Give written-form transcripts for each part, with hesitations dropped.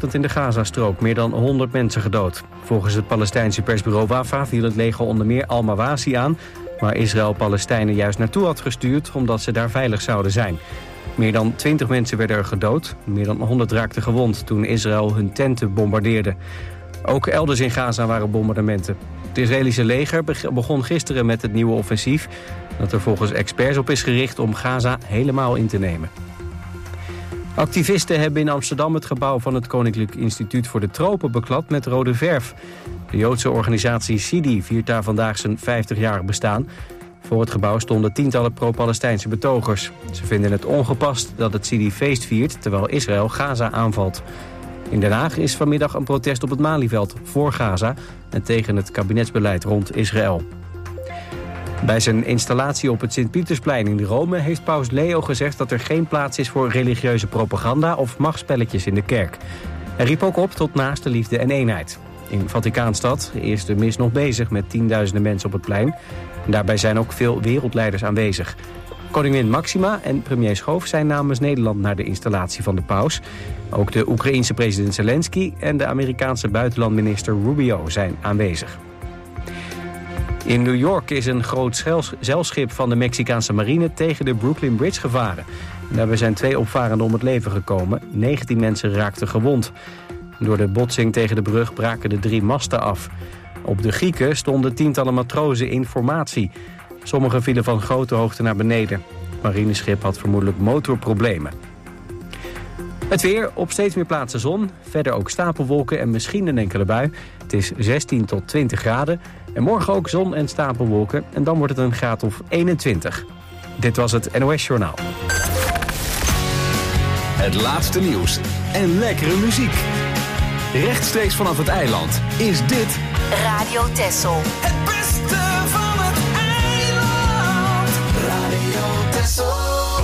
vanochtend in de Gazastrook meer dan 100 mensen gedood. Volgens het Palestijnse persbureau Wafa viel het leger onder meer Al-Mawasi aan, waar Israël Palestijnen juist naartoe had gestuurd omdat ze daar veilig zouden zijn. Meer dan 20 mensen werden er gedood, meer dan 100 raakten gewond toen Israël hun tenten bombardeerde. Ook elders in Gaza waren bombardementen. Het Israëlische leger begon gisteren met het nieuwe offensief dat er volgens experts op is gericht om Gaza helemaal in te nemen. Activisten hebben in Amsterdam het gebouw van het Koninklijk Instituut voor de Tropen beklad met rode verf. De Joodse organisatie Sidi viert daar vandaag zijn 50-jarig bestaan. Voor het gebouw stonden tientallen pro-Palestijnse betogers. Ze vinden het ongepast dat het Sidi feest viert terwijl Israël Gaza aanvalt. In Den Haag is vanmiddag een protest op het Malieveld voor Gaza en tegen het kabinetsbeleid rond Israël. Bij zijn installatie op het Sint-Pietersplein in Rome heeft paus Leo gezegd dat er geen plaats is voor religieuze propaganda of machtspelletjes in de kerk. Hij riep ook op tot naaste liefde en eenheid. In Vaticaanstad is de mis nog bezig met tienduizenden mensen op het plein. Daarbij zijn ook veel wereldleiders aanwezig. Koningin Maxima en premier Schoof zijn namens Nederland naar de installatie van de paus. Ook de Oekraïense president Zelensky en de Amerikaanse buitenlandminister Rubio zijn aanwezig. In New York is een groot zeilschip van de Mexicaanse marine tegen de Brooklyn Bridge gevaren. Daarbij zijn 2 opvarenden om het leven gekomen. 19 mensen raakten gewond. Door de botsing tegen de brug braken de 3 masten af. Op de Grieken stonden tientallen matrozen in formatie. Sommigen vielen van grote hoogte naar beneden. Het marineschip had vermoedelijk motorproblemen. Het weer, op steeds meer plaatsen zon. Verder ook stapelwolken en misschien een enkele bui. Het is 16 tot 20 graden. En morgen ook zon en stapelwolken. En dan wordt het een graad of 21. Dit was het NOS Journaal. Het laatste nieuws en lekkere muziek. Rechtstreeks vanaf het eiland is dit Radio Texel. Het beste van het eiland. Radio Texel.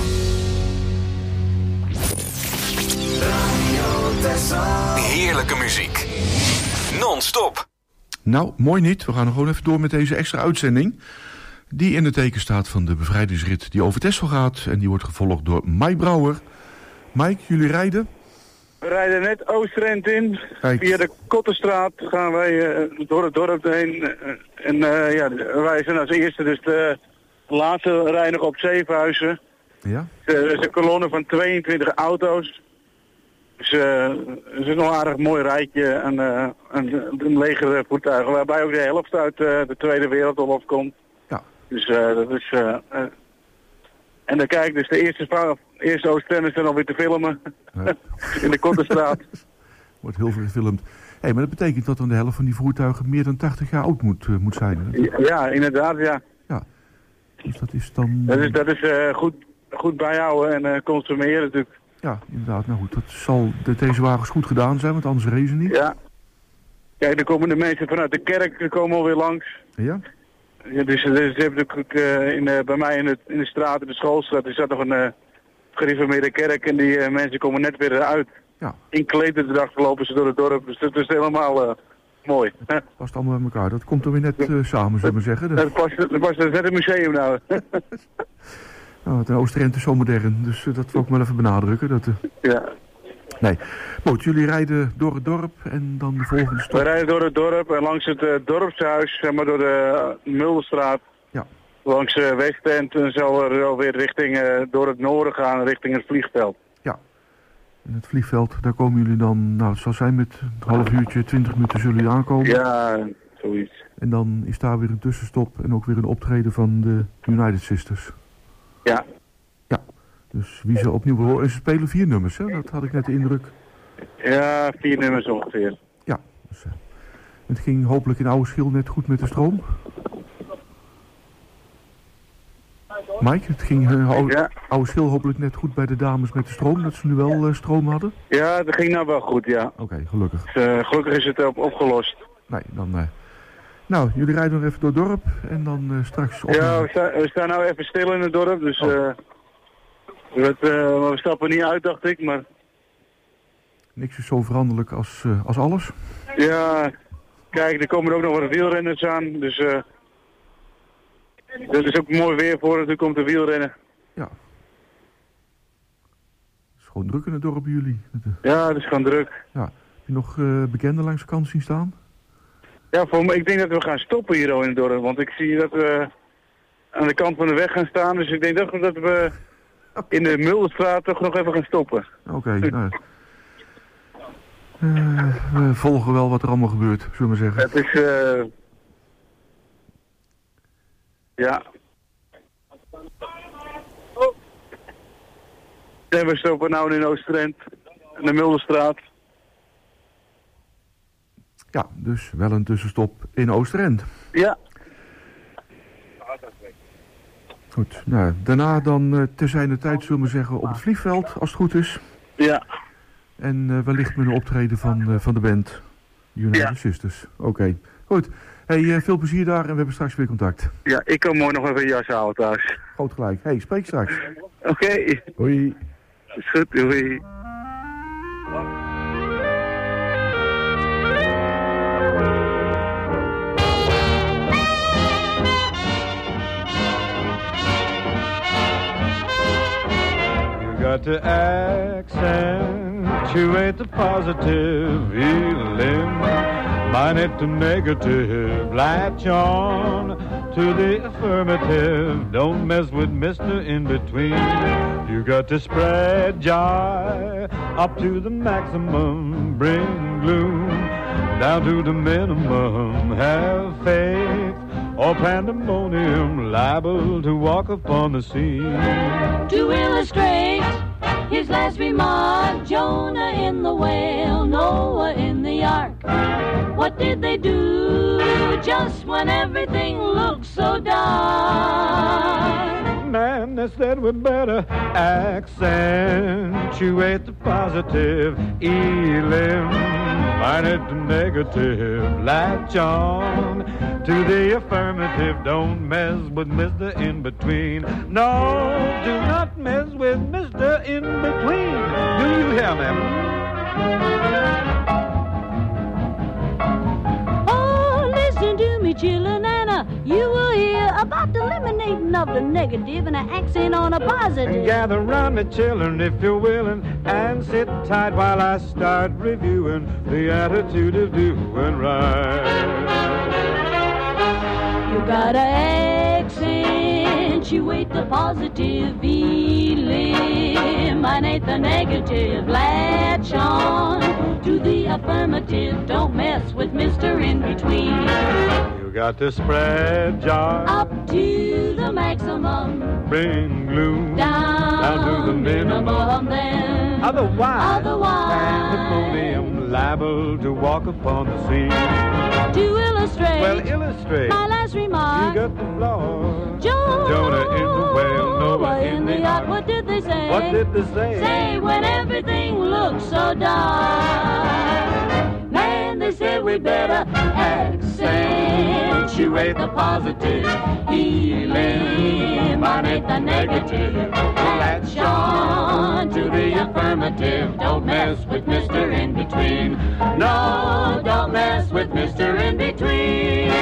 Radio Texel. heerlijke muziek. Non-stop. Nou, mooi niet. We gaan nog gewoon even door met deze extra uitzending. Die in het teken staat van de bevrijdingsrit die over Texel gaat. En die wordt gevolgd door Mike Brouwer. Mike, jullie rijden? We rijden net Oostrent in. Kijk. Via de Kottenstraat gaan wij door het dorp heen. Wij zijn als eerste dus de laatste rij nog op Zevenhuizen. Ja? Er is een kolonne van 22 auto's. Dus het is nog een aardig mooi rijtje aan een leger voertuigen. Waarbij ook de helft uit de Tweede Wereldoorlog komt. Ja. Dus dat is... en dan kijk, dus de eerste Oostenders zijn alweer te filmen. Ja. In de Kottenstraat. Wordt heel veel gefilmd. Hey, maar dat betekent dat dan de helft van die voertuigen meer dan 80 jaar oud moet zijn. Hè? Ja, inderdaad, ja. Ja. Dus dat is dan... Dat is goed bijhouden en consumeren natuurlijk. Ja, inderdaad. Nou goed, dat zal deze wagens goed gedaan zijn, want anders reizen niet. Ja. Kijk, dan komen de mensen vanuit de kerk, komen alweer langs. Ja? Ja, dus ze hebben natuurlijk bij mij in de straat, in de schoolstraat, er zat nog een gereformeerde kerk en die mensen komen net weer uit. Ja. In klederdracht lopen ze door het dorp, dus dat is helemaal mooi. Past allemaal bij elkaar. Dat komt er weer net samen, zullen we zeggen. Dat past net een museum nou. Nou, het Oostrent is zo modern, dus dat wil ik wel even benadrukken. Ja. Nee. Goed, jullie rijden door het dorp en dan de volgende stop. We rijden door het dorp en langs het dorpshuis, zeg maar door de Mulderstraat. Ja. Langs Westend en zo weer richting, door het noorden gaan, richting het vliegveld. Ja. En het vliegveld, daar komen jullie dan, nou het zal zijn met een half uurtje, 20 minuten zullen jullie aankomen. Ja, zoiets. En dan is daar weer een tussenstop en ook weer een optreden van de United Sisters. Ja. Ja. Dus wie ze opnieuw horen. En ze spelen 4 nummers, hè? Dat had ik net de indruk. Ja, 4 nummers ongeveer. Ja. Dus, het ging hopelijk in Oude Schil net goed met de stroom. Mike, het ging Oude Schil hopelijk net goed bij de dames met de stroom. Dat ze nu wel stroom hadden. Ja, dat ging nou wel goed, ja. Oké, gelukkig. Dus, gelukkig is het opgelost. Nee, dan... Nou, jullie rijden nog even door het dorp en dan straks... Ja, we staan nou even stil in het dorp, dus... we stappen niet uit, dacht ik, maar... Niks is zo veranderlijk als alles. Ja, kijk, er komen ook nog wat wielrenners aan, dus... dat is ook mooi weer voor natuurlijk om te wielrennen. Ja. Het is gewoon druk in het dorp bij jullie. Ja, het is gewoon druk. Ja. je nog bekenden langs de kant zien staan? Ja, ik denk dat we gaan stoppen hier in het dorp, want ik zie dat we aan de kant van de weg gaan staan. Dus ik denk dat we in de Mulderstraat toch nog even gaan stoppen. Oké, nou... we volgen wel wat er allemaal gebeurt, zullen we zeggen. Het is... ja... En we stoppen nou in Oost-Drent, in de Mulderstraat. Ja, dus wel een tussenstop in Oost-Drent. Ja. Goed, nou, daarna dan te zijner tijd, zullen we zeggen, op het vliegveld, als het goed is. Ja. En wellicht met een optreden van de band United Sisters. Oké, goed. Hey, veel plezier daar en we hebben straks weer contact. Ja, ik kan mooi nog even een jas halen thuis. Groot gelijk. Hey, spreek straks. Oké. Hoi. Is goed, hoi. Got to accentuate the positive feeling, minus the negative. Latch on to the affirmative. Don't mess with Mr. In Between. You got to spread joy up to the maximum. Bring gloom down to the minimum. Have faith or pandemonium, liable to walk upon the scene. To illustrate his last remark, Jonah in the whale, Noah in the ark. What did they do just when everything looked so dark? Man, they said we better accentuate the positive, eliminate the negative, latch on to the affirmative. Don't mess with Mr. In Between. No, do not mess with Mr. In Between. Do you hear me? Oh, listen to me, chillin' Anna. You will hear about the eliminating of the negative and an accent on a positive. Gather round me, children, if you're willing, and sit tight while I start reviewing the attitude of doing right. You gotta accentuate the positive, eliminate the negative, latch on to the affirmative. Don't mess with Mr. In Between. You got to spread joy Up to the maximum, bring gloom down to the minimum. Then Otherwise, pandemonium, liable to walk upon the scene. To illustrate, Well, illustrate. my last remark, You got the floor. Jonah in the whale, Noah in the ark. What did they say? What did they say? Say when everything looks so dark. Man, they said we better accentuate the positive, eliminate the negative, latch on to the affirmative. Don't mess with Mr. In Between. No, don't mess with Mr. In Between.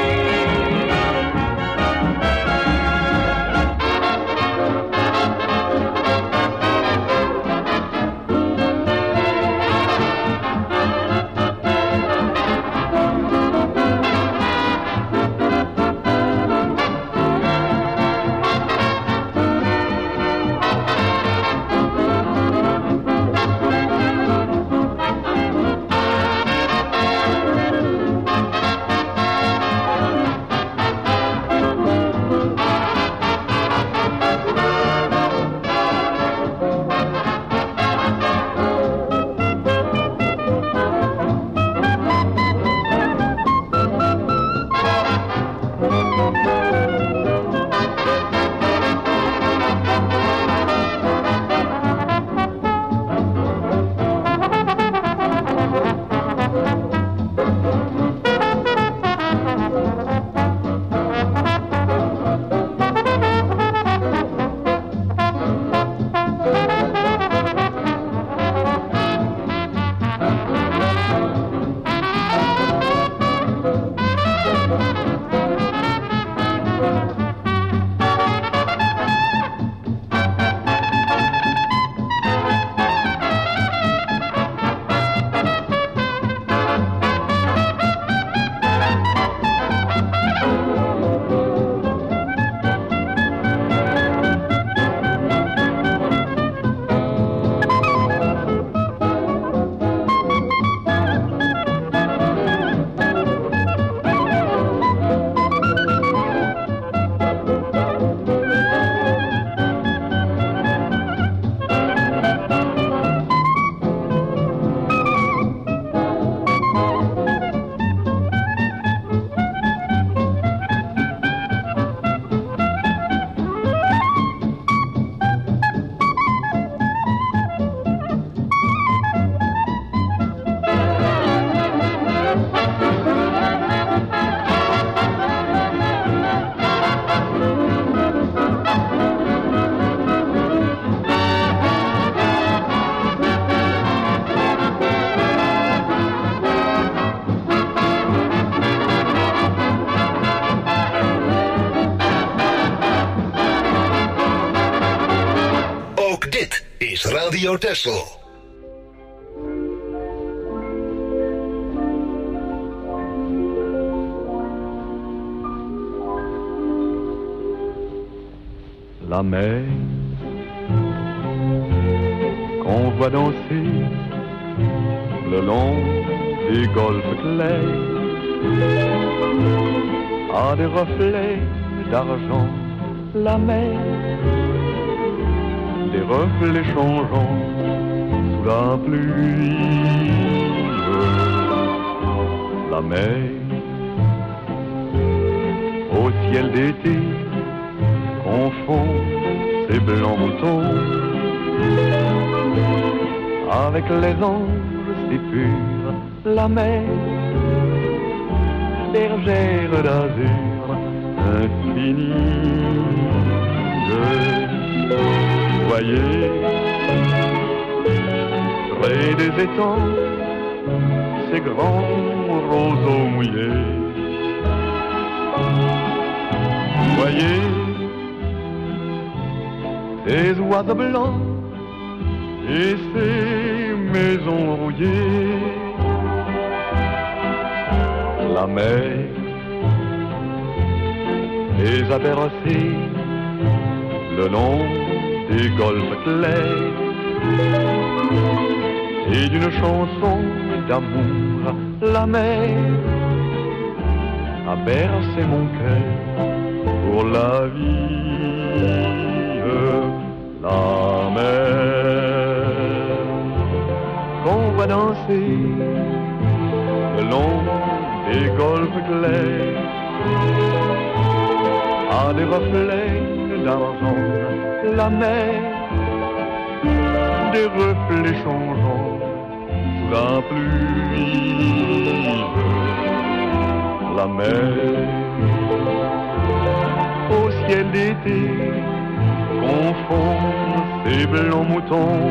Radio Texel. La mer qu'on voit danser le long des golfes clairs a des reflets d'argent. La mer, des reflets changeants sous la pluie. La mer, au ciel d'été, confond ses blancs moutons avec les anges si purs. La mer, bergère d'azur infinie. Voyez, près des étangs, ces grands roseaux mouillés. Voyez, ces oiseaux blancs et ces maisons rouillées. La mer les a bercés le long des golfes clairs et d'une chanson d'amour. La mer a bercé mon cœur pour la vie. La mer qu'on va danser le long des golfes clairs a des reflets d'argent. La mer, des reflets changeants sous la pluie. La mer, au ciel d'été, confond ses blancs moutons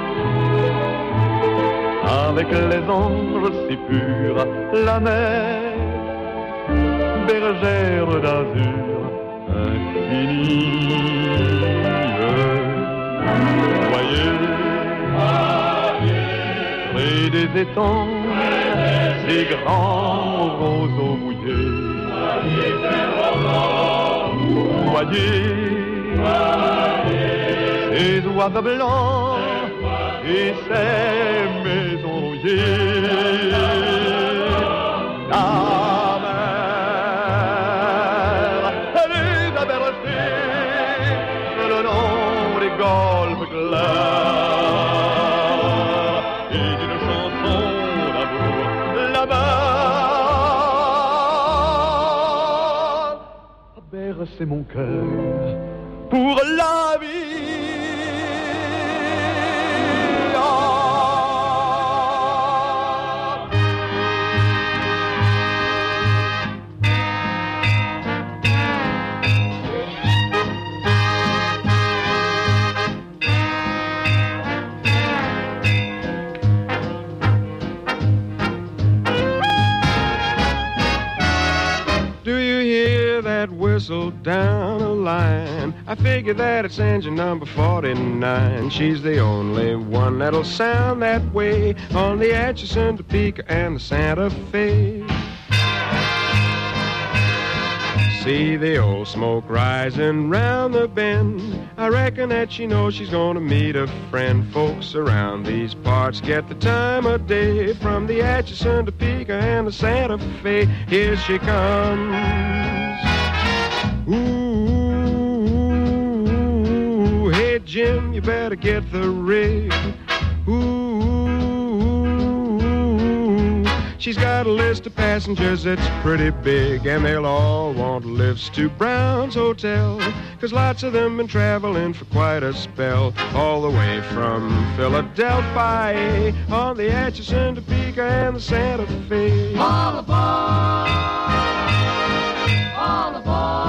avec les anges si purs. La mer, bergère d'azur infinie. Voyez, près des étangs, ces grands roseaux mouillés. Voyez, ces oiseaux blancs et ces maisons rouillées. La mer, elle les a bercés le long des golfes clairs et d'une chanson d'amour. La mer a bercé mon cœur pour la vie. Whistle down the line. I figure that it's engine number 49. She's the only one that'll sound that way on the Atchison, Topeka, and the Santa Fe. See the old smoke rising round the bend. I reckon that she knows she's gonna meet a friend. Folks around these parts get the time of day from the Atchison, Topeka, and the Santa Fe. Here she comes. Ooh, hey Jim, you better get the rig. Ooh, she's got a list of passengers that's pretty big, and they'll all want lifts to Brown's Hotel, 'cause lots of them been traveling for quite a spell, all the way from Philadelphia on the Atchison, Topeka, and the Santa Fe. All aboard! All aboard!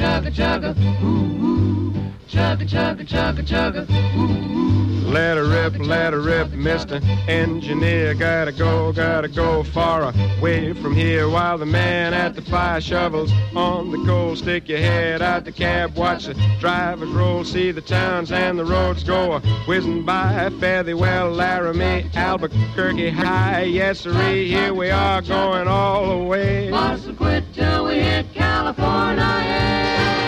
chugga, chugga, ooh, ooh. Chugga, chugga, chugga, chugga, ooh, ooh. Let her rip, Mr. Engineer. Gotta go far away from here while the man at the fire shovels on the coal. Stick your head out the cab, watch the drivers roll, see the towns and the roads go whizzing by. Fare thee well, Laramie, Albuquerque High. Yes, sirree, here we are going all the way. Mustn't quit till we hit California.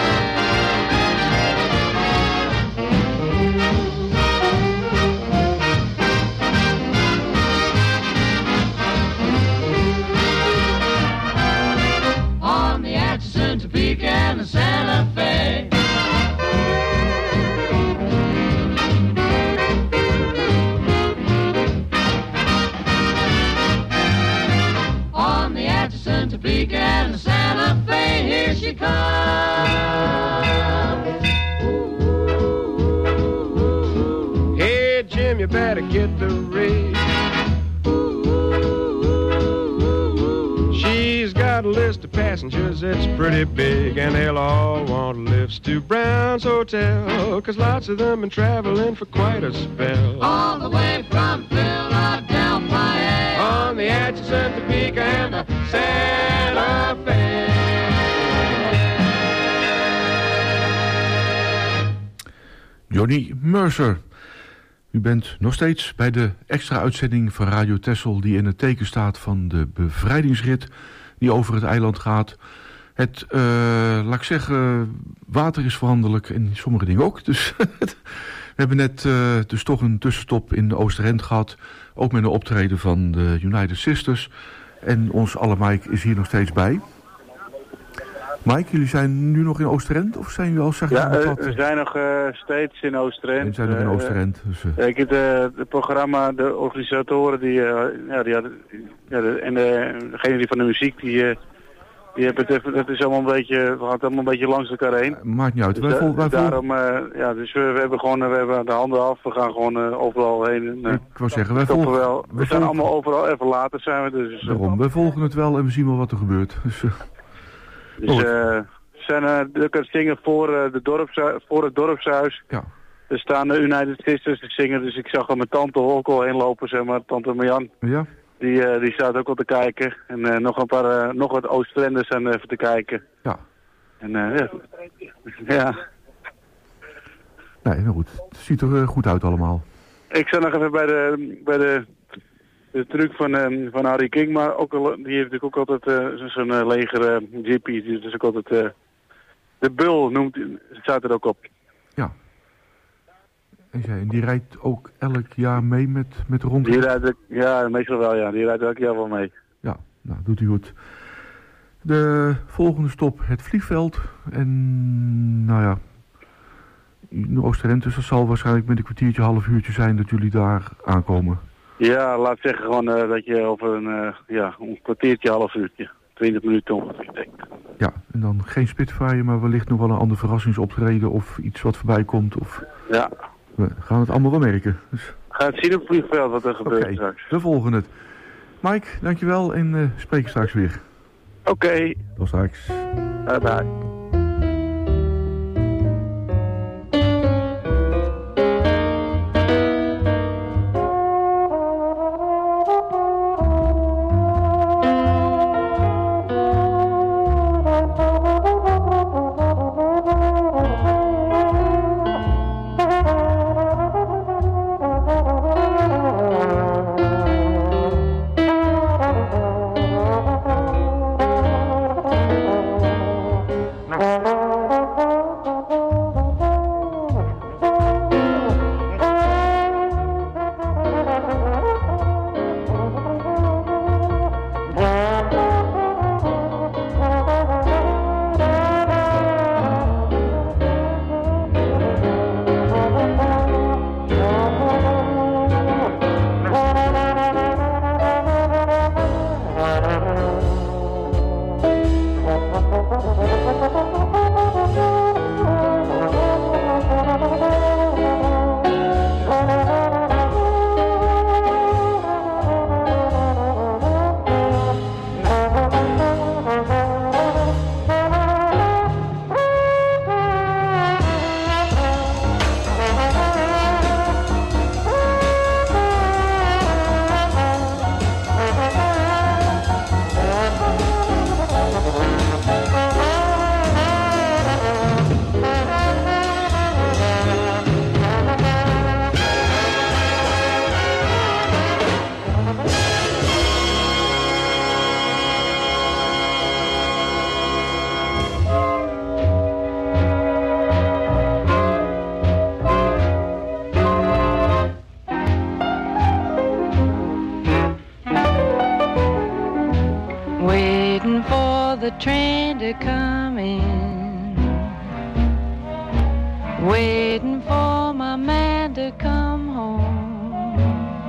On the Atchison, Topeka, and the Santa Fe. On the Atchison, Topeka, and the Santa Fe, here she comes. Hey, Jim, you better get the rig. She's got a list of passengers, it's pretty big, and they'll all want lifts to Brown's Hotel, 'cause lots of them been traveling for quite a spell. All the way from Philadelphia. On the Atchison, Topeka, and the Santa Fe. Johnny Mercer. U bent nog steeds bij de extra uitzending van Radio Texel die in het teken staat van de bevrijdingsrit die over het eiland gaat. Het, laat ik zeggen, water is veranderlijk en sommige dingen ook. Dus we hebben net dus toch een tussenstop in Oosterend gehad. Ook met een optreden van de United Sisters. En ons alle Mike is hier nog steeds bij. Mike, jullie zijn nu nog in Oosterend of zijn jullie al zeg Ja, wat? we zijn nog steeds in Oosterend. We zijn nog in Oosterend. Dus, ik heb het programma, de organisatoren, die hadden, en degene die van de muziek, die hebben het is allemaal een beetje, we gaan het allemaal een beetje langs elkaar heen. Maakt niet uit. Dus daarom, dus we hebben de handen af, we gaan gewoon overal heen. En, ik wou zeggen, wij volgen wel. We zijn allemaal overal, even later zijn we dus. Daarom, wij volgen het wel en we zien wel wat er gebeurt. Dus we zijn druk aan het zingen voor het dorpshuis. Ja. Er staan de United Sisters te zingen, dus ik zag al mijn tante ook al heen lopen, zeg maar, tante Marjan. Ja. Die staat ook al te kijken. En nog wat Oostrenders zijn even te kijken. Ja. En ja. Nee, nou goed. Het ziet er goed uit allemaal. Ik zat nog even bij de truc van Harry King, maar ook al, die heeft natuurlijk ook altijd zo'n leger jeepie. Die is ook altijd de Bul noemt, staat er ook op. Ja. En die rijdt ook elk jaar mee met rond? Die rijdt, ja, meestal wel, ja. Die rijdt elk jaar wel mee. Ja, nou, doet hij goed. De volgende stop, het vliegveld. En, nou ja, in Oosterend, dus dat zal waarschijnlijk met een kwartiertje, half uurtje zijn dat jullie daar aankomen. Ja, laat zeggen gewoon dat je over een kwartiertje, half uurtje, 20 minuten ongeveer, denk ik. Ja, en dan geen Spitfire, maar wellicht nog wel een ander verrassingsoptreden of iets wat voorbij komt. Of... Ja. We gaan het allemaal wel merken. Dus... Ga het zien op het vliegveld wat er gebeurt straks. We volgen het. Mike, dankjewel en spreken straks weer. Oké. Tot straks. Bye bye. Thank you. to come in, waiting for my man to come home.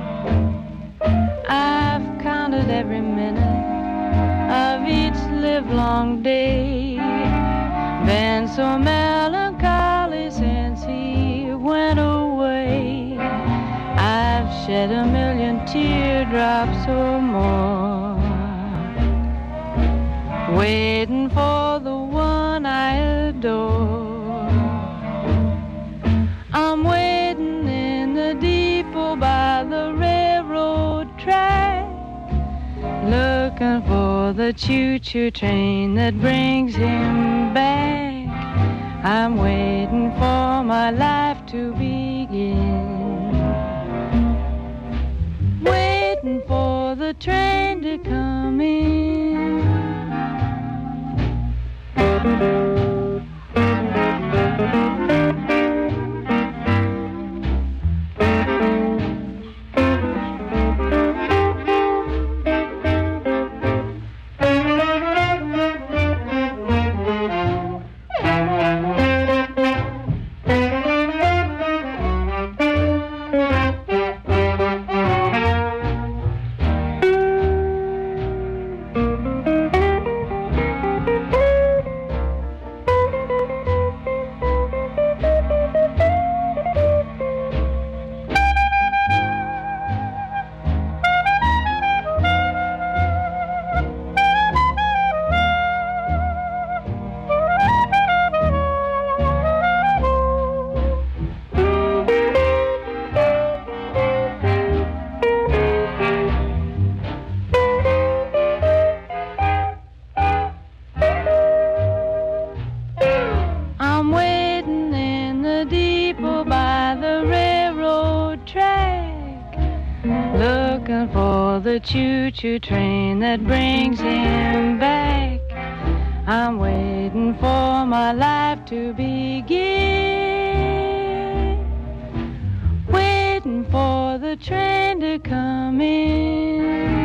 I've counted every minute of each livelong day, been so melancholy since he went away. I've shed a million teardrops or more, waiting for the one I adore. I'm waiting in the depot by the railroad track, looking for the choo-choo train that brings him back. I'm waiting for my life to begin, waiting for the train to come in. Choo-choo train that brings him back. I'm waiting for my life to begin, waiting for the train to come in.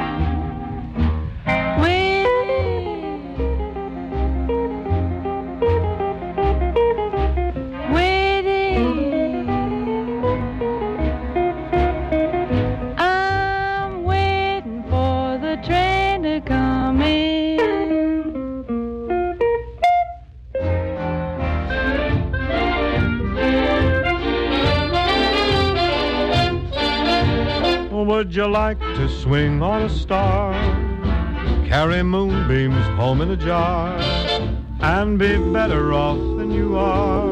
Would you like to swing on a star, carry moonbeams home in a jar, and be better off than you are?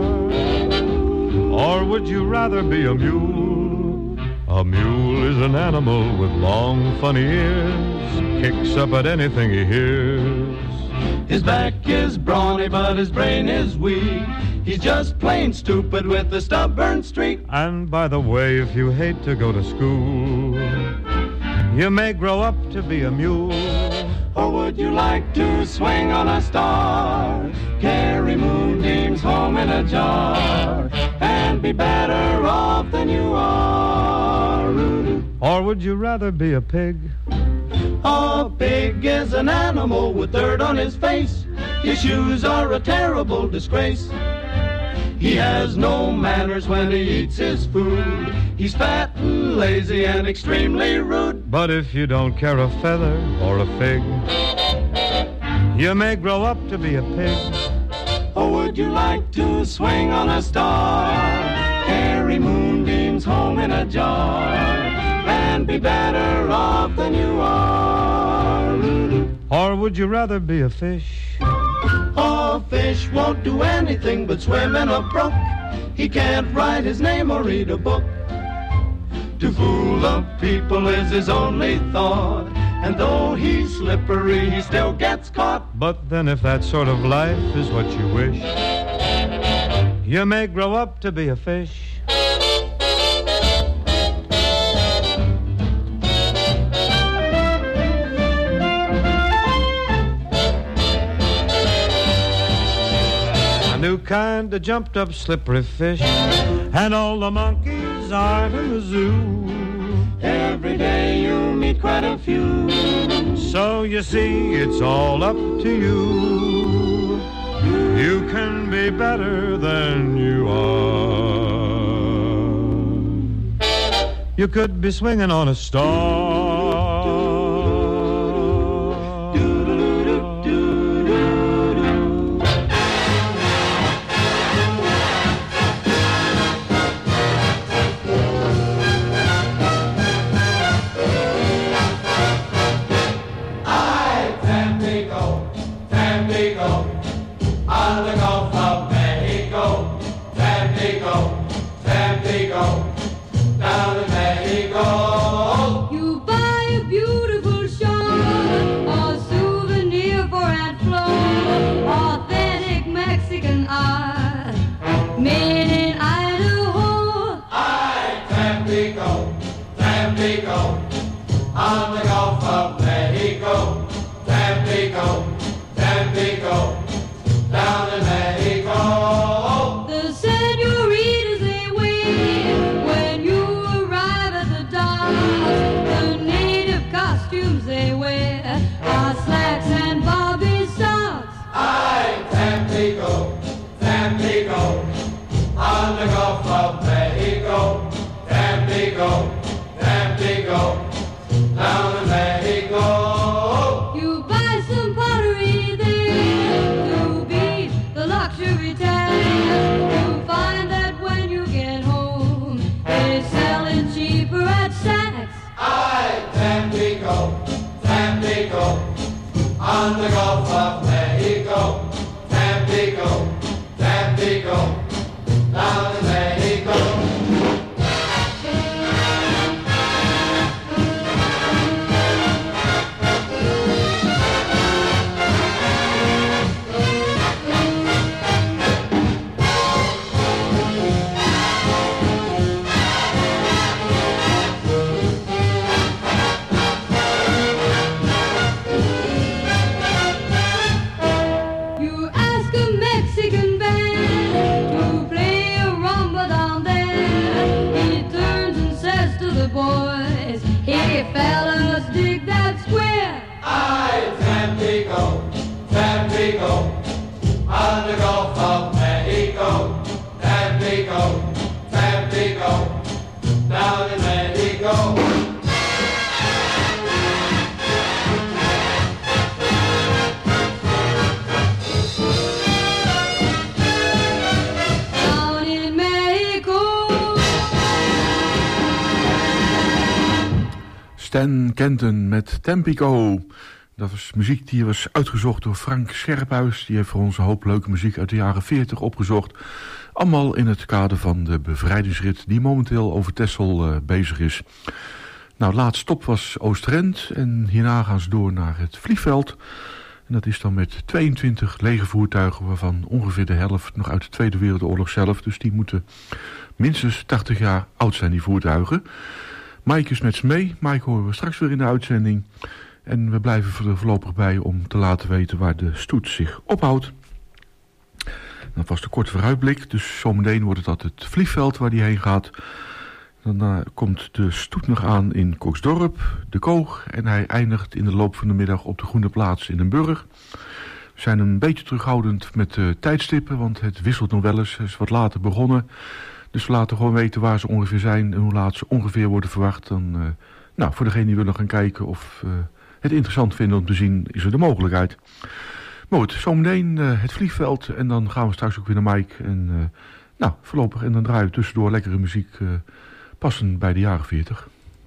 Or would you rather be a mule? A mule is an animal with long, funny ears, kicks up at anything he hears. His back is brawny, but his brain is weak. He's just plain stupid with a stubborn streak. And by the way, if you hate to go to school, you may grow up to be a mule. Or would you like to swing on a star, carry moonbeams home in a jar, and be better off than you are? Or would you rather be a pig? A pig is an animal with dirt on his face. His shoes are a terrible disgrace. He has no manners when he eats his food. He's fat and lazy and extremely rude. But if you don't care a feather or a fig, you may grow up to be a pig. Or would you like to swing on a star, carry moonbeams home in a jar, and be better off than you are? Or would you rather be a fish? A fish won't do anything but swim in a brook. He can't write his name or read a book. To fool the people is his only thought, and though he's slippery, he still gets caught. But then if that sort of life is what you wish, you may grow up to be a fish. New kind of jumped up slippery fish, and all the monkeys aren't in the zoo. Every day you'll meet quite a few. So you see, it's all up to you. You can be better than you are. You could be swinging on a star. On the Gulf of Mexico, Tampico, Tampico, down in Mexico. You buy a beautiful shawl, a souvenir for Aunt Flo, authentic Mexican art, made in Idaho. Ay, Tampico, Tampico, on the Gulf of Mexico, Tampico, Tampico, down in Mexico. The senoritas they wait when you arrive at the docks. The native costumes they wear are slacks and bobby socks. Ay, Tampico, Tampico, on the Gulf of Mexico, Tampico, Tampico, down in Mexico. You buy some pottery there to beat the luxury tag. You find that when you get home, they sell it cheaper at Saks. Ay, Tampico, Tampico, on the Gulf of Mexico, Tampico, Tampico, down in Mexico. You ask a Mexican band to play a rumba down there. He turns and says to the boys, "Hey fellas, dig that square." Ay, Tampico, Tampico, on the Gulf of Mexico, Tampico, Tampico, down in Mexico. Down in Mexico. Stan Kenton met Tampico. Dat was muziek die was uitgezocht door Frank Scherphuis. Die heeft voor ons een hoop leuke muziek uit de jaren 40 opgezocht. Allemaal in het kader van de bevrijdingsrit die momenteel over Texel bezig is. Nou, laatst stop was Oostrent en hierna gaan ze door naar het vliegveld. En dat is dan met 22 lege voertuigen, waarvan ongeveer de helft nog uit de Tweede Wereldoorlog zelf. Dus die moeten minstens 80 jaar oud zijn, die voertuigen. Mike is met ze mee. Mike horen we straks weer in de uitzending. En we blijven er voorlopig bij om te laten weten waar de stoet zich ophoudt. Dat was de korte vooruitblik. Dus zometeen wordt het het vliegveld waar die heen gaat. Daarna komt de stoet nog aan in Koksdorp, de Koog. En hij eindigt in de loop van de middag op de Groene Plaats in Den Burg. We zijn een beetje terughoudend met de tijdstippen, want het wisselt nog wel eens. Het is wat later begonnen. Dus we laten gewoon weten waar ze ongeveer zijn en hoe laat ze ongeveer worden verwacht. Dan, voor degenen die willen gaan kijken of het interessant vinden om te zien, is er de mogelijkheid. Maar goed, zometeen het vliegveld en dan gaan we straks ook weer naar Mike. En voorlopig en dan draaien we tussendoor lekkere muziek passend bij de jaren 40.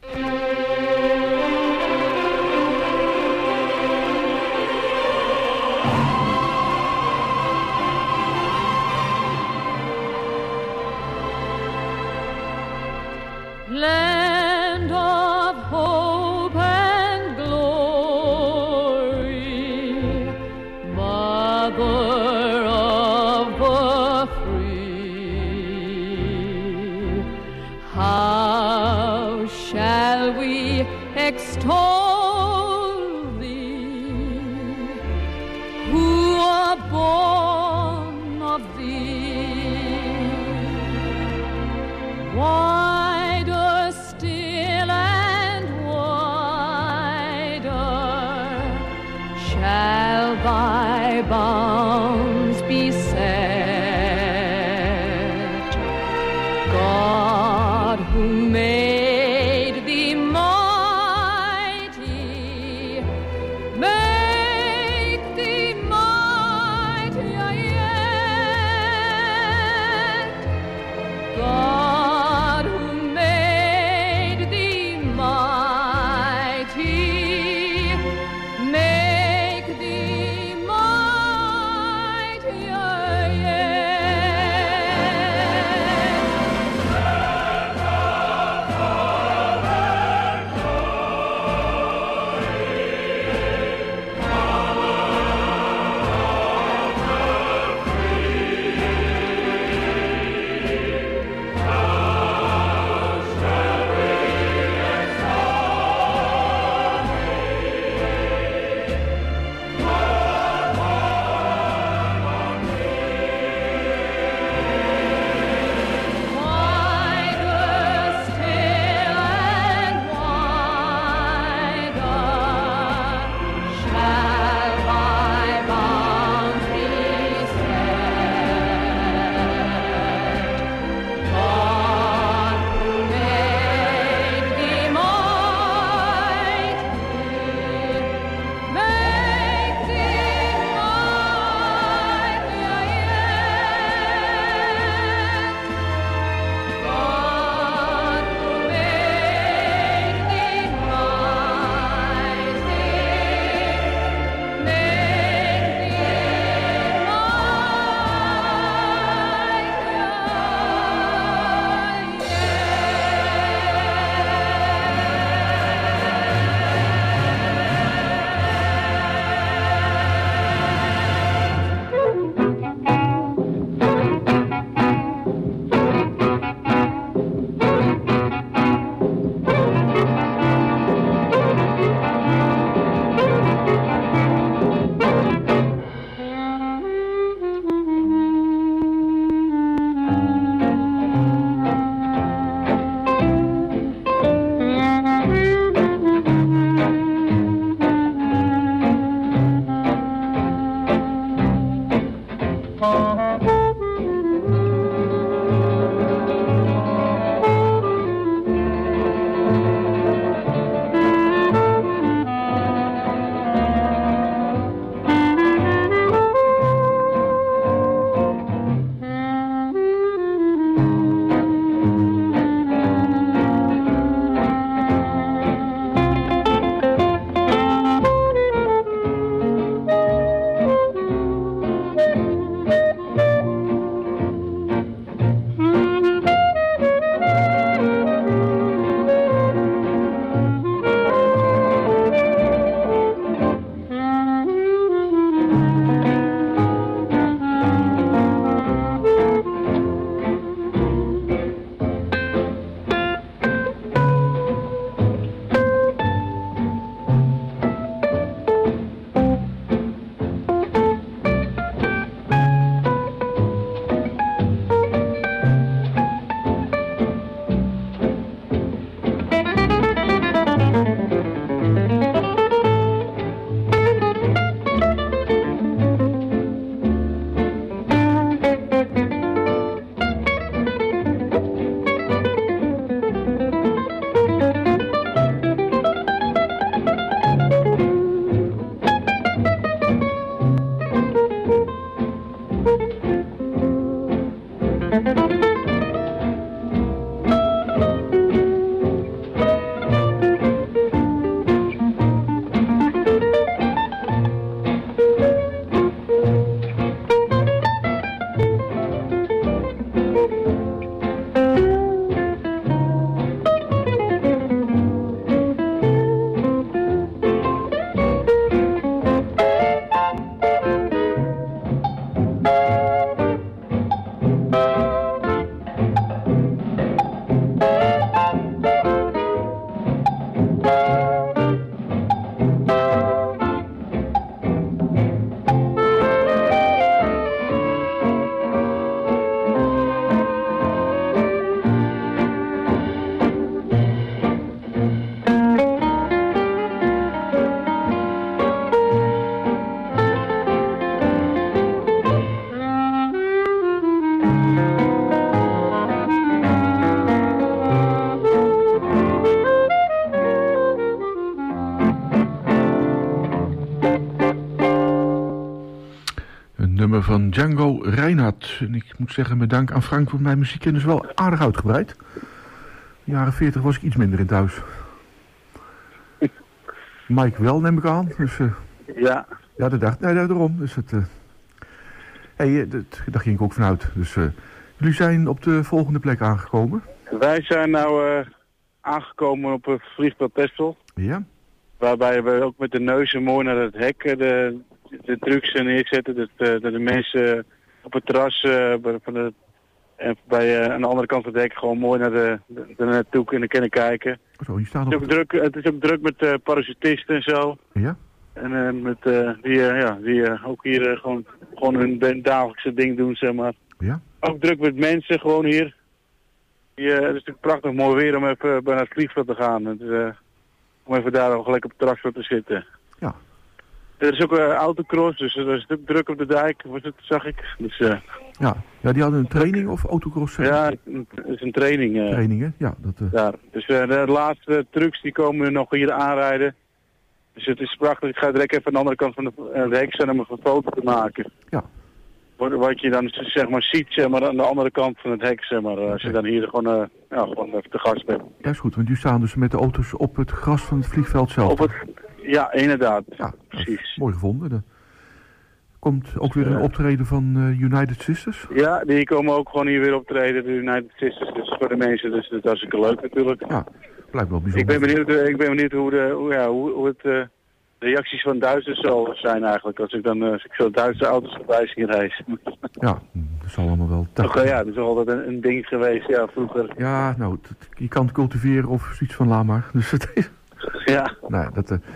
Land of hope and glory, mother of the free, how shall we extol thee, who are born of thee? Wider still Van Django Reinhardt. En ik moet zeggen, met dank aan Frank, voor mijn muziekkennis wel aardig uitgebreid. In de jaren 40 was ik iets minder in thuis. Mike wel, neem ik aan. Dus, ja. Ja, dat dacht nee, daarom. Dus daar ging ik ook vanuit. Dus jullie zijn op de volgende plek aangekomen? Wij zijn nou aangekomen op het vliegveld Texel. Ja. Waarbij we ook met de neuzen mooi naar het hek de trucks neerzetten, dat de mensen op het terras en aan de andere kant van het hek gewoon mooi naar naartoe kunnen kijken. Zo, je staat het is ook druk met parachutisten en zo. Ja? En die ook hier gewoon hun dagelijkse ding doen, zeg maar. Ja? Ook druk met mensen gewoon hier. Het is natuurlijk prachtig mooi weer om even naar het vliegveld te gaan. Om even daar ook gelijk op het terras te zitten. Ja. Er is ook autocross, dus er is ook druk op de dijk, zag ik. Dus, ja, die hadden een training of autocross? Ja, het is een training. Training, hè? Ja. Daar. Dus de laatste trucks die komen nog hier aanrijden. Dus het is prachtig. Ik ga direct even aan de andere kant van de hek staan om een foto te maken. Ja. Wat je dan zeg maar ziet, zeg maar, aan de andere kant van het hek, zeg maar. Als je dan hier gewoon even te gast bent. Ja, is goed. Want jullie staan dus met de auto's op het gras van het vliegveld zelf. Ja, inderdaad. Ja, precies. Mooi gevonden. Er komt ook weer een optreden van United Sisters. Ja, die komen ook gewoon hier weer optreden, de United Sisters. Dus voor de mensen, dus dat is hartstikke leuk natuurlijk. Ja, blijft wel bijzonder. Ik ben benieuwd hoe het reacties van Duitsers zal zijn eigenlijk. Als ik zo Duitse auto's voorbij zie reizen. Ja, dat is allemaal wel... Ja, dat is altijd een ding geweest, ja, vroeger. Ja, nou, je kan het cultiveren of zoiets van laat maar. Dus het is... Ja. Nou,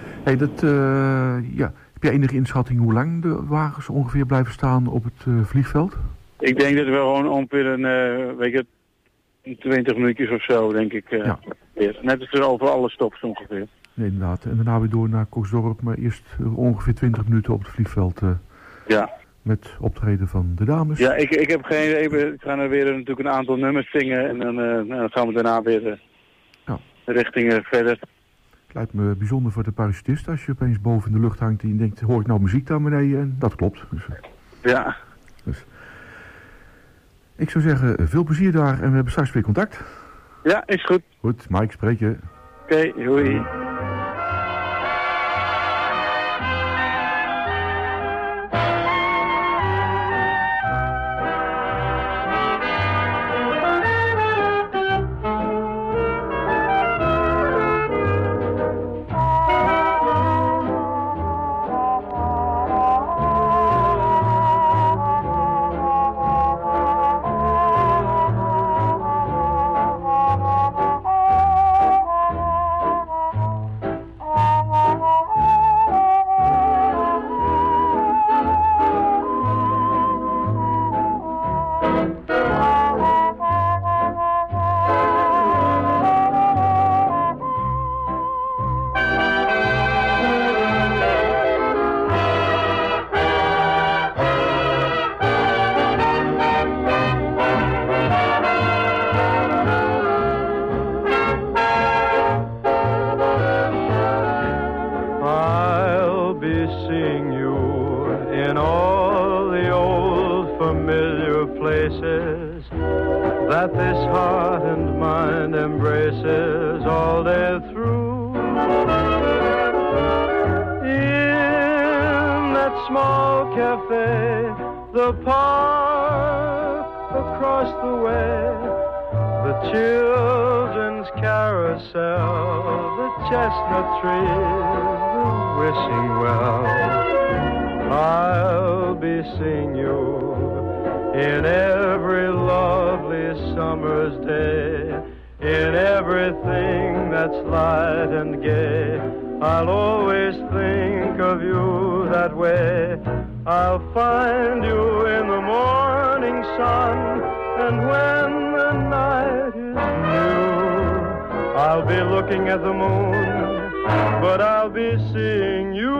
heb jij enige inschatting hoe lang de wagens ongeveer blijven staan op het vliegveld? Ik denk dat we gewoon ongeveer 20 minuutjes of zo, denk ik. Net als er over alle stops ongeveer. Nee, inderdaad. En daarna weer door naar Koksdorp, maar eerst ongeveer 20 minuten op het vliegveld. Ja. Met optreden van de dames. Ja, ik heb geen idee. Ik ga er weer natuurlijk een aantal nummers zingen en dan gaan we daarna weer richting verder. Het lijkt me bijzonder voor de parachutist als je opeens boven in de lucht hangt en je denkt, hoor ik nou muziek daar beneden? En dat klopt. Dus, ja. Dus. Ik zou zeggen, veel plezier daar en we hebben straks weer contact. Ja, is goed. Goed, Mike, spreek je. Oké, hoi. faces that this heart and mind embraces all day through. In that small cafe, the park across the way, the children's carousel, the chestnut trees, the wishing well. I'll be seeing you in every lovely summer's day, in everything that's light and gay. I'll always think of you that way. I'll find you in the morning sun, and when the night is new, I'll be looking at the moon, but I'll be seeing you.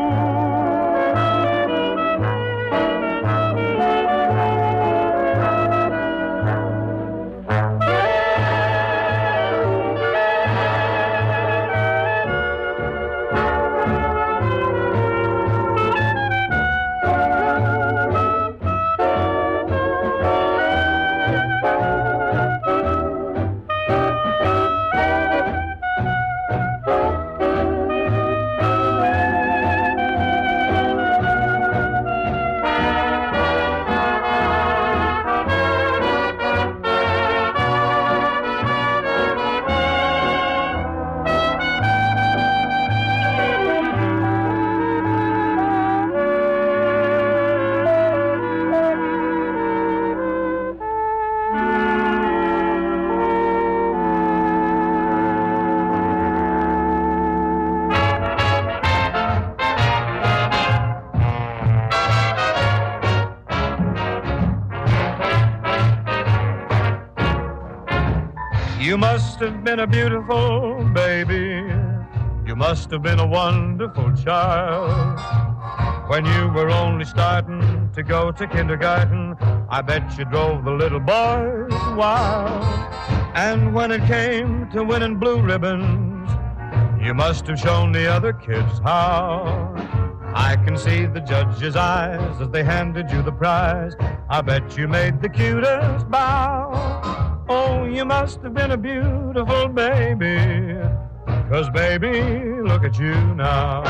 You must have been a beautiful baby. You must have been a wonderful child. When you were only starting to go to kindergarten, I bet you drove the little boys wild. And when it came to winning blue ribbons, you must have shown the other kids how. I can see the judge's eyes as they handed you the prize. I bet you made the cutest bow. Oh, you must have been a beautiful baby, 'cause baby, look at you now.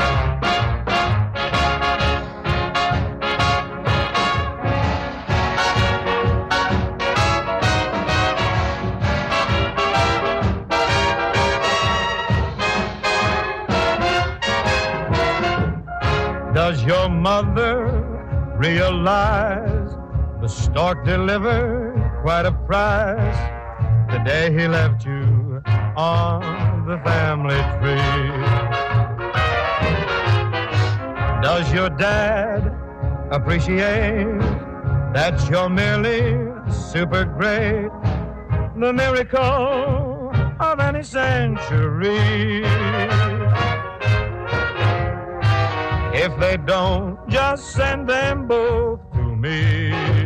Does your mother realize the stork delivered quite a prize the day he left you on the family tree? Does your dad appreciate that you're merely super great, the miracle of any century? If they don't, just send them both to me.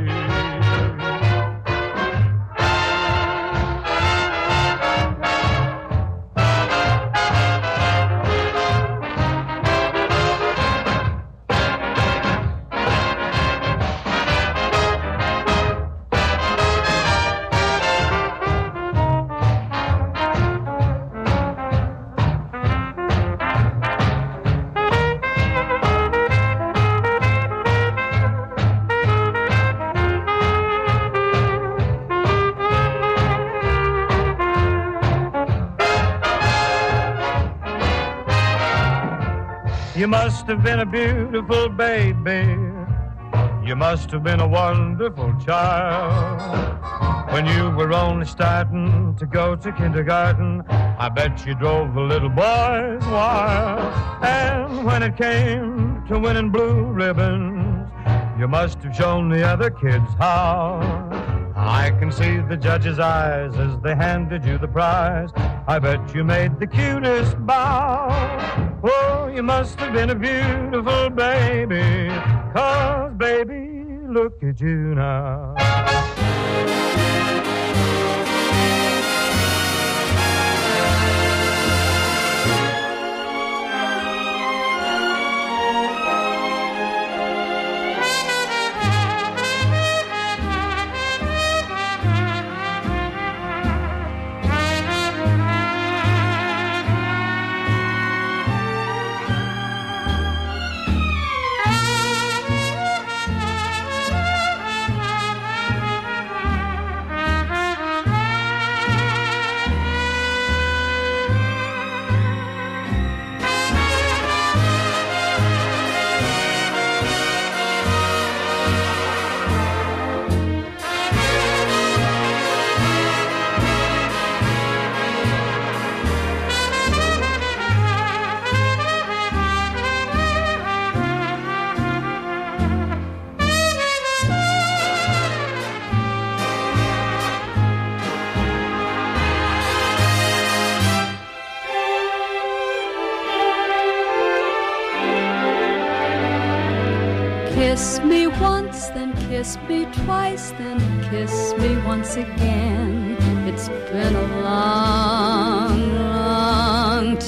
You must have been a beautiful baby. You must have been a wonderful child. When you were only starting to go to kindergarten, I bet you drove the little boys wild. And when it came to winning blue ribbons, you must have shown the other kids how. I can see the judge's eyes as they handed you the prize. I bet you made the cutest bow. Oh, you must have been a beautiful baby, 'cause baby, look at you now. once, then kiss me twice, then kiss me once again. It's been a long, long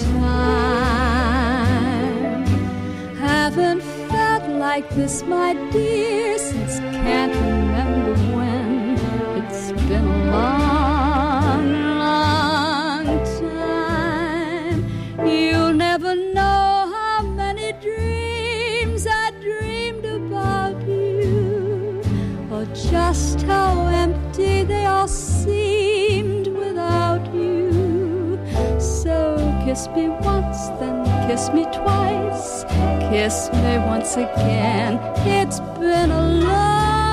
time. Haven't felt like this, my dear, since can't remember when. It's been a long, long time. You'll never know how many dreams I dreamed about you, or just how empty they all seemed without you. So kiss me once, then kiss me twice, kiss me once again. It's been a long,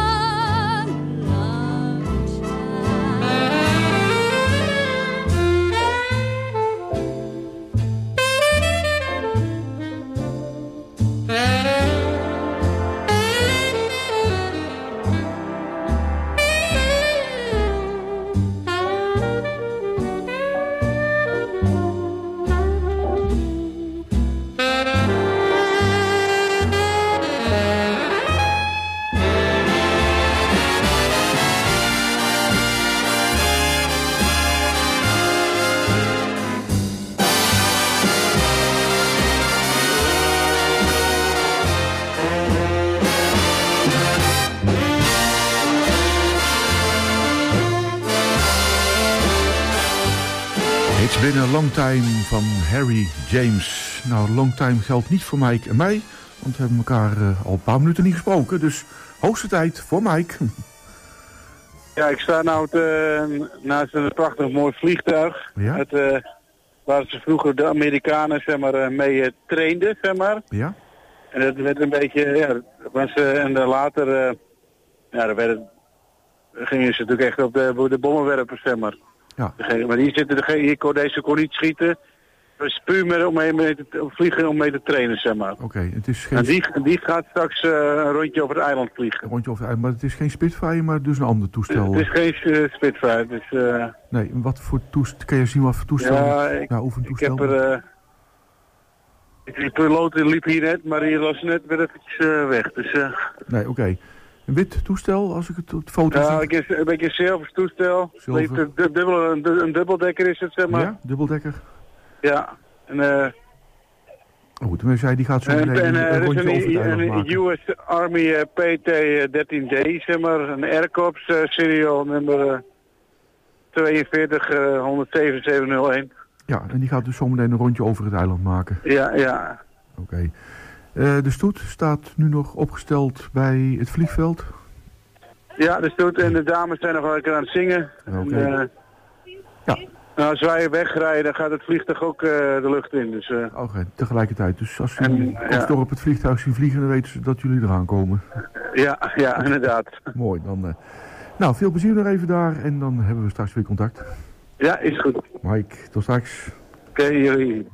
It's been a long time van Harry James. Nou, long time geldt niet voor Mike en mij, want we hebben elkaar al een paar minuten niet gesproken. Dus hoogste tijd voor Mike. Ja, ik sta nou naast een prachtig mooi vliegtuig. Ja? Waar ze vroeger de Amerikanen zeg maar, mee trainden, zeg maar. Ja? En dat werd een beetje, ja, en later gingen ze natuurlijk echt op de bommen werpen, zeg maar. Ja. Maar deze kon niet schieten. Dus puur om mee te vliegen om mee te trainen, zeg maar. Oké, het is geen... En die gaat straks een rondje over het eiland vliegen. Een rondje over het eiland, maar het is geen Spitfire, maar dus een ander toestel. Het is geen Spitfire, dus... Nee, wat voor toestel... Kan je zien wat voor toestel? Ja, ik heb er... Die piloot liep hier net, maar die was net weer eventjes weg, dus... Nee, oké. Een wit toestel, als ik het op de foto zie? Ja, een beetje een zilvers toestel. Zilver. Een dubbeldekker is het, zeg maar. Ja, dubbeldekker? Ja. En, goed, toen zei die gaat zo meteen een rondje over het eiland maken. Een US Army PT-13D, zeg maar. Een Air Corps serial nummer 42-17701. Ja, en die gaat dus zo meteen een rondje over het eiland maken. Ja. Oké. De stoet staat nu nog opgesteld bij het vliegveld? Ja, de stoet en de dames zijn nog wel lekker aan het zingen. Oké. Ja. Nou, als wij wegrijden, dan gaat het vliegtuig ook de lucht in. Dus, Oké, tegelijkertijd. Dus als jullie op het vliegtuig zien vliegen, dan weten ze dat jullie eraan komen. Ja, inderdaad. Mooi, dan... Nou, veel plezier nog even daar en dan hebben we straks weer contact. Ja, is goed. Mike, tot straks. Oké, jullie.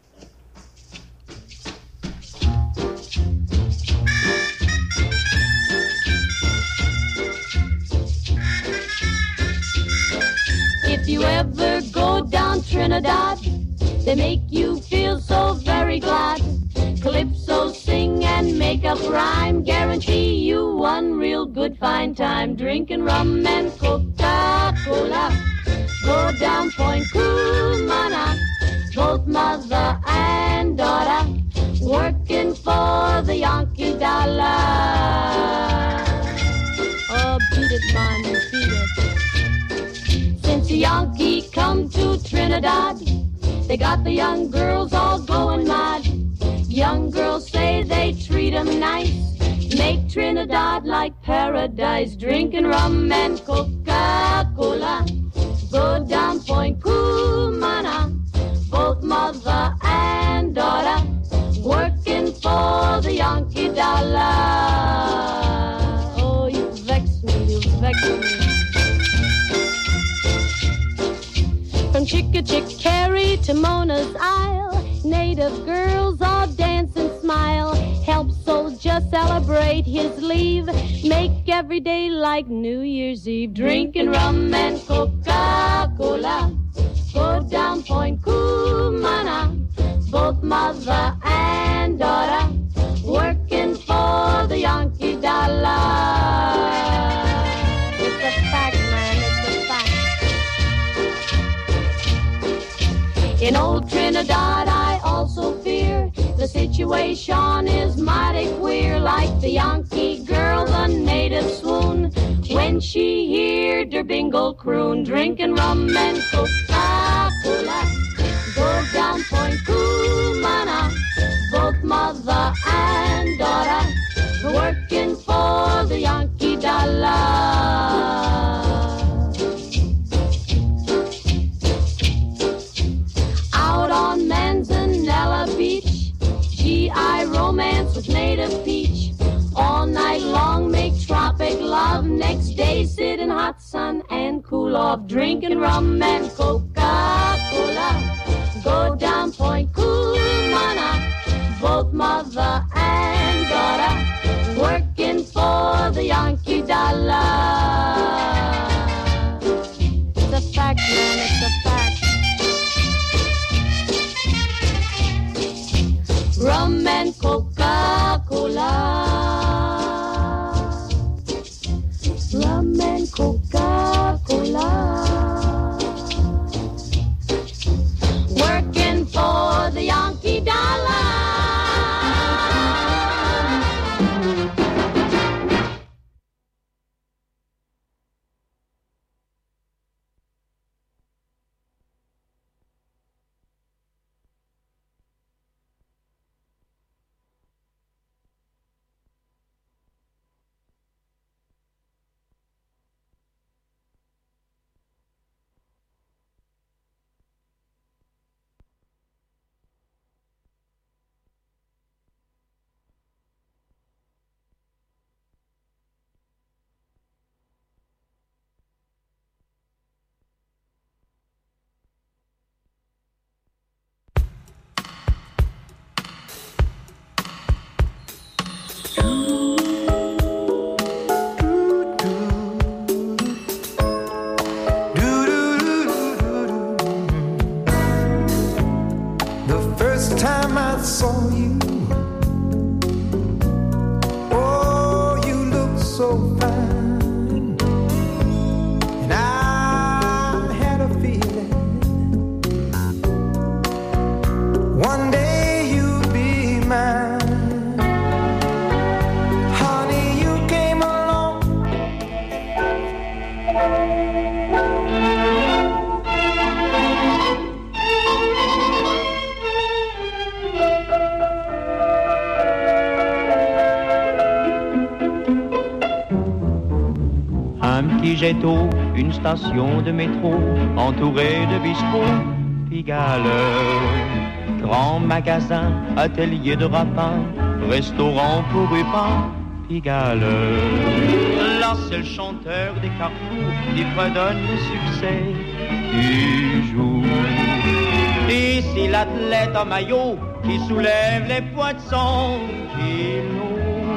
If you ever go down Trinidad, they make you feel so very glad. Calypso sing and make up rhyme, guarantee you one real good fine time. Drinking rum and Coca-Cola, go down Point Cumana, both mother and daughter, working for the Yankee dollar. Oh, beat it, man, beat it. Since the Yankee come to Trinidad, they got the young girls all going mad. Young girls say they treat them nice, make Trinidad like paradise. Drinking rum and Coca-Cola, go down Point Cumana, both mother and daughter, working for the Yankee dollar. Oh, you vex me, you vex me. From Chickachickarry to Mona's Isle, native girls all dance and smile. Help soldier celebrate his leave, make every day like New Year's Eve. Drinking rum and Coca-Cola, go down Point Cumana, both mother and daughter, working for the Yankee dollar. In old Trinidad I also fear the situation is mighty queer, like the Yankee girl, the native swoon when she heard her bingle croon, drinking rum and Coca-Cola. Go down Point Cumana, both mother and daughter, working for the Yankee dollar. Out on Manzanella Beach, GI romance with native peach. All night long make tropic love. Next day sit in hot sun and cool off, drinking rum and Coca-Cola. Go down Point Cumana, both mother and daughter, working for the Yankee dollar. It's a fact, man, it's a fact. Rum and Coca-Cola. Rum and Coca-Cola. Working for the Yankee dollar. Ghetto, une station de métro entourée de bistrots, Pigalle. Grand magasin, atelier de rapin, restaurant pour Rupin, Pigalle. Là c'est le chanteur des carrefours qui fredonne le succès du jour. Ici l'athlète en maillot qui soulève les poids de 100 kilos.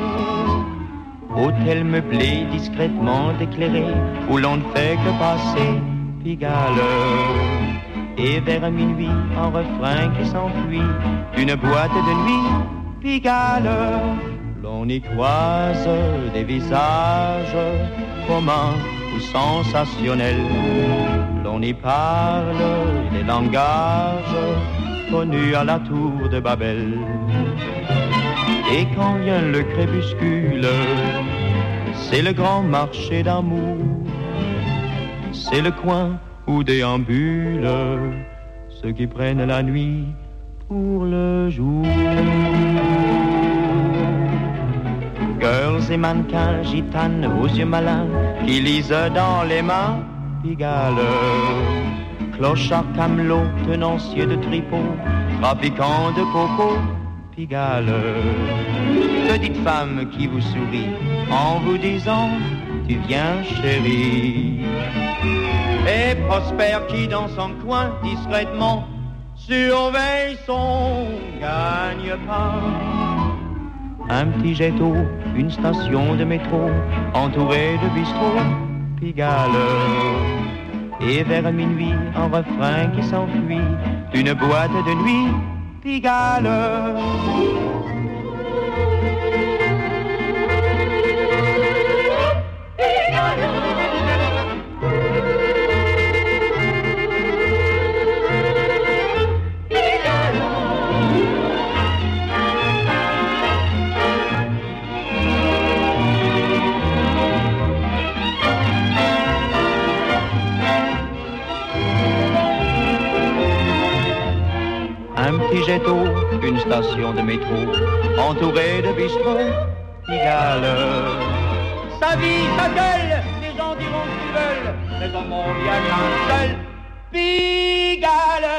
Hôtel meublé, discrètement éclairé, où l'on ne fait que passer, Pigalle. Et vers minuit, un refrain qui s'enfuit d'une boîte de nuit, Pigalle. L'on y croise des visages communs ou sensationnels. L'on y parle des langages connus à la tour de Babel. Et quand vient le crépuscule, c'est le grand marché d'amour. C'est le coin où déambulent ceux qui prennent la nuit pour le jour. Girls et mannequins, gitanes aux yeux malins, qui lisent dans les mains, Pigalle. Clochard camelot, tenancier de tripots, trafiquant de coco, Pigalle. Petite femme qui vous sourit en vous disant tu viens chérie. Et Prosper qui dans son coin discrètement surveille son gagne-pain. Un petit jet d'eau, une station de métro entourée de bistrots, Pigalle. Et vers minuit un refrain qui s'enfuit d'une boîte de nuit, Pigalle. végétaux, une station de métro, entourée de bistrots, Pigalle. Sa vie, sa gueule, les gens diront ce qu'ils veulent, mais dans mon il y a qu'un seul, Pigalle.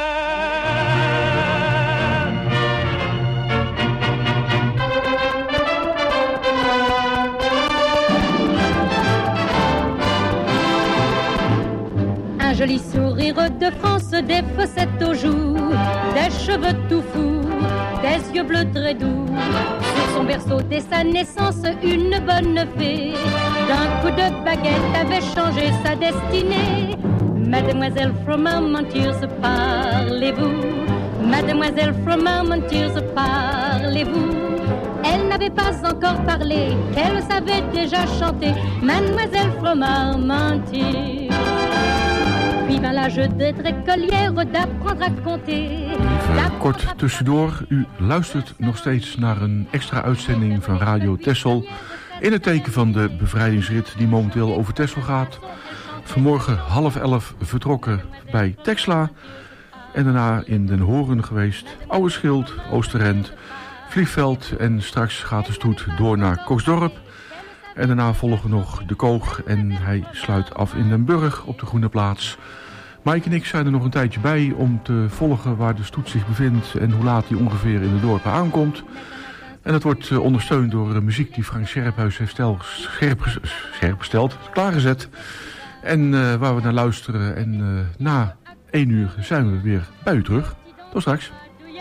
Un joli sourire de France, des fossettes aux joues, des cheveux tout fous, des yeux bleus très doux. Sur son berceau dès sa naissance, une bonne fée, d'un coup de baguette avait changé sa destinée. Mademoiselle from Armentières, parlez-vous? Mademoiselle from Armentières, parlez-vous? Elle n'avait pas encore parlé, qu'elle savait déjà chanter. Mademoiselle from Armentières. Puis vint l'âge d'être écolière, d'apprendre à compter. Even kort tussendoor. U luistert nog steeds naar een extra uitzending van Radio Texel. In het teken van de bevrijdingsrit die momenteel over Texel gaat. Vanmorgen 10:30 vertrokken bij Texla. En daarna in Den Horen geweest. Ouderschild, Oosterend, Vliegveld. En straks gaat de stoet door naar Koksdorp. En daarna volgen nog de Koog en hij sluit af in Den Burg op de Groene Plaats. Mike en ik zijn er nog een tijdje bij om te volgen waar de stoet zich bevindt en hoe laat hij ongeveer in de dorpen aankomt. En het wordt ondersteund door muziek die Frank Scherphuis heeft scherpgesteld, klaargezet. En waar we naar luisteren. En na 1 uur zijn we weer bij u terug. Tot straks.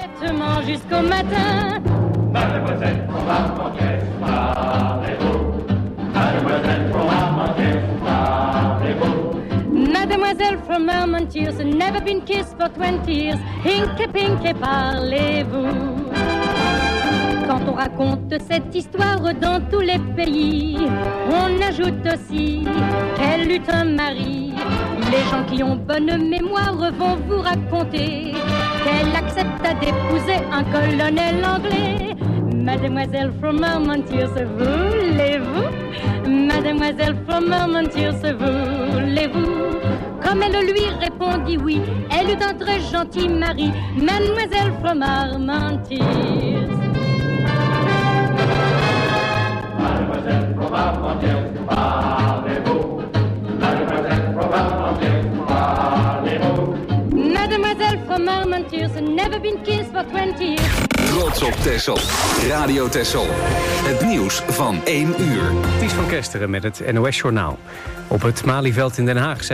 Mademoiselle from Armentières, never been kissed for 20 years. Hinky pinky, parlez-vous? Quand on raconte cette histoire dans tous les pays, on ajoute aussi qu'elle eut un mari. Les gens qui ont bonne mémoire vont vous raconter qu'elle accepta d'épouser un colonel anglais. Mademoiselle from Armentières, voulez-vous? Mademoiselle from Armentières, voulez-vous? Comme elle lui répondit oui, elle eut un très gentil mari. Mademoiselle from Armentières. Mademoiselle from Armentières, parlez-vous? Mademoiselle from Armentières, parlez-vous? Mademoiselle from Armentières, never been kissed for 20 years. Trots op Texel. Radio Texel. Het nieuws van 1 uur. Ties van Kesteren met het NOS-journaal. Op het Malieveld in Den Haag zijn